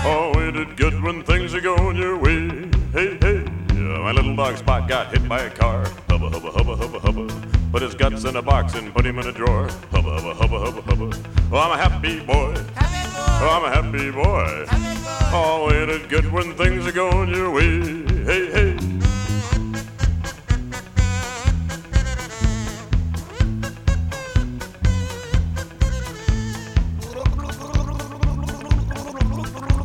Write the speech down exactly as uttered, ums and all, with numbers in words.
Oh, ain't it good when things are going your way? Hey, hey, my little dog Spot got hit by a car. Hubba, hubba, hubba, hubba, hubba. Put his guts in a box and put him in a drawer. Hubba, hubba, hubba, hubba, hubba. Oh, I'm a happy boy. Oh, I'm a happy boy. Oh, ain't it good when things are going your way? Hey, hey.